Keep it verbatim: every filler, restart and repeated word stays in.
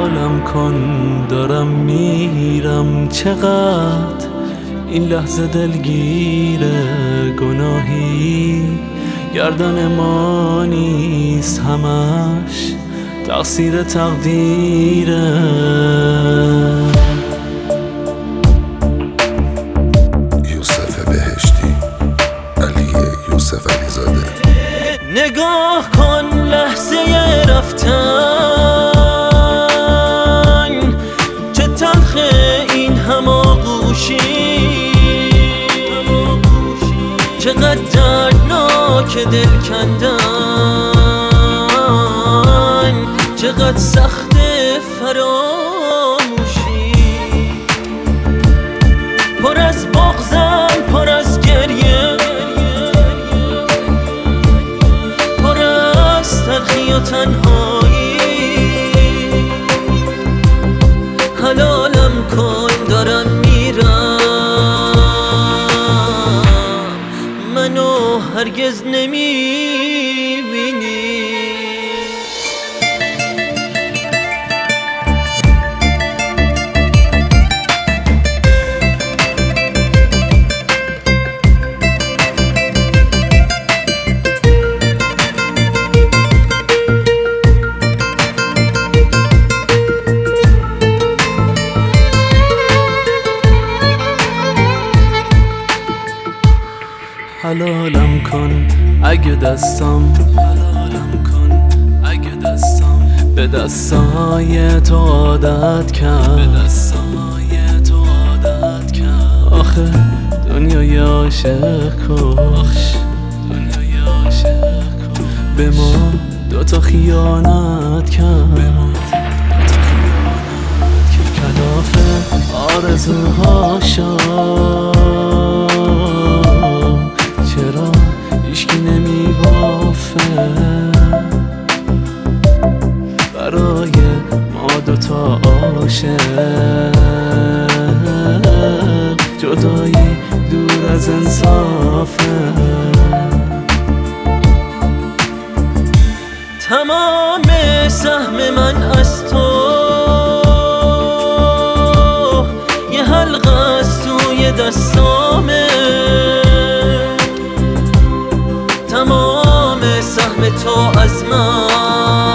حلالم کن دارم میرم، چقدر این لحظه دلگیره، گناهی گردن ما نیست، همش تقصیر تقدیره. یوسف بهشتی، علی یوسف علی زاده. نگاه کن لحظه رفتن، چه تلخه این هماغوشی، چقدر دردناک دل کندن، چقدر سخت فراموشی. پر از بغضم، پر از گریه، پر از تلخی و تنهایی. حلالم کن دارم میرم، منو هرگز نمیبینی. حلالم کن اگه دستم، حلالم کن اگه دستم به دستای تو عادت کرد، به دستای تو عادت کرد. آخه دنیای عاشق کش، دنیای عاشق کش، به ما دوتا خیانت کرد، به ما دوتا خیانت کرد. کلاف آرزوها شد، چرا هیچکی نمی بافه برای ما دوتا عاشق؟ جدایی دور از انصافه. تمام سهم من از تو یه حلقه از توی دستامه، تمام سهم تو از من